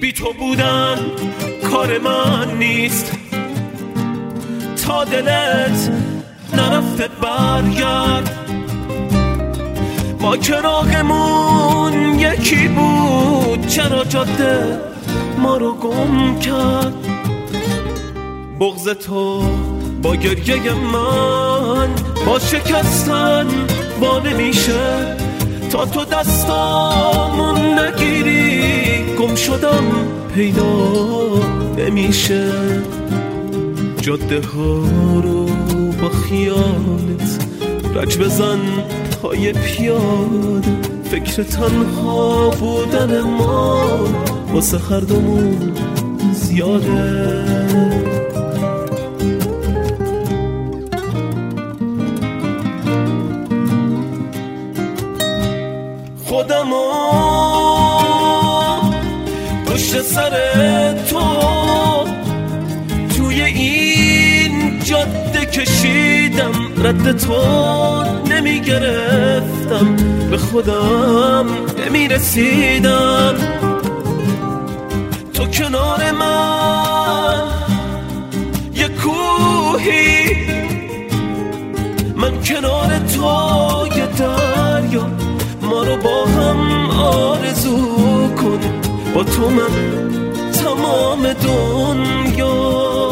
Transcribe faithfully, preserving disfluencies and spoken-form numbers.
بی تو بودن کار من نیست، تا دلت نرفته برگرد. ما که راهمون یکی بود، چرا جاده ما رو گم کرد؟ بغض تو با گریه من با شکستن با نمیشه، تا تو دستامون نگیری گم شدم پیدا نمیشه. جاده ها رو با خیالت رج بزن پای پیاده، فکر تنها بودن ما واسه هر دومون زیاده. خودمو پشت سر تو توی این جاده کشیدم، رد تو نمی گرفتم، به خودم نمی رسیدم. تو کنار من یه کوهی، من کنار تو یه دریا، ما رو با هم آرزو کن، با تو من تمام دنیا.